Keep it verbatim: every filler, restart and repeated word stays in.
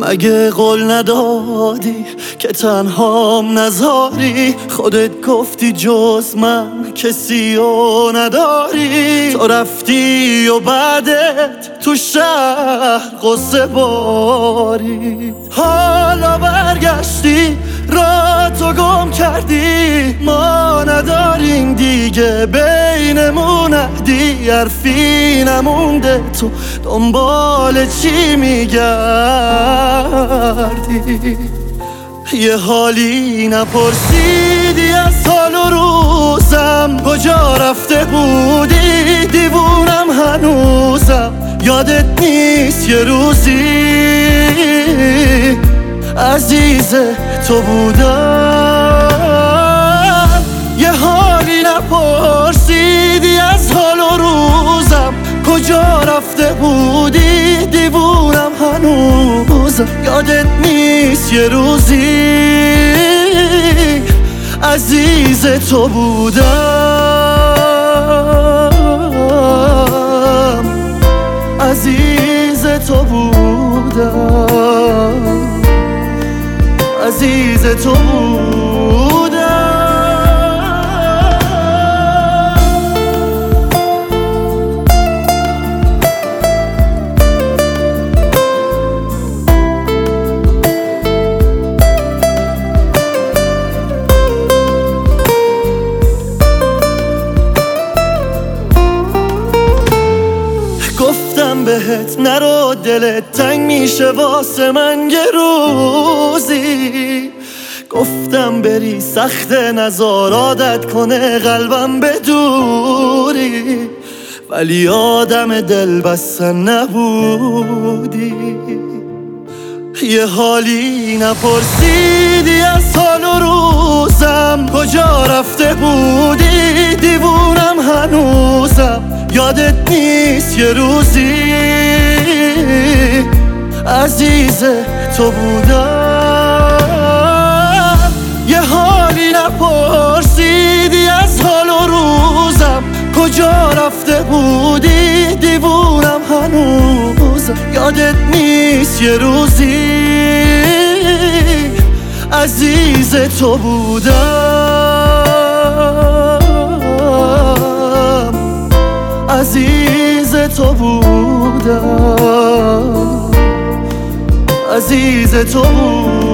مگه قول ندادی که تنهام نذاری؟ خودت گفتی جز من کسی رو نداری. تو رفتی و بعدت تو شهر قصه باری. حالا برگشتی را تو گم کردی. ما نداریم دیگه بینمون عهدی. حرفی نمونده تو دنبال چی میگردی؟ یه حالی نپرسیدی از حال و روزم. کجا رفته بودی؟ دیوونم هنوزم. یادت نیست یه روزی عزیز تو بودم. یه حالی نپرسیدی از حال و روزم. کجا رفته بودی؟ دیوونم هنوزم. یادت نیست یه روزی عزیز تو بودم. عزیز تو بودم. عزیز تو بودم. گفتم بهت نرو دلت تنگ میشه واسه من یه روزی. گفتم بری سخت نزار عادت کنه قلبم به دوری. ولی آدم دل بستن نبودی. یه حالی نپرسیدی از حال و روزم. کجا رفته بودی؟ دیوونم هنوزم. یادت نیست یه روزی عزیز تو بودم. یه حالی نپرسیدی از حال و روزم. کجا رفته بودی؟ دیوونم هنوزم. یادت نیست یه روزی عزیز تو بودم. عزیز تو بودم. عزیز تو بودم.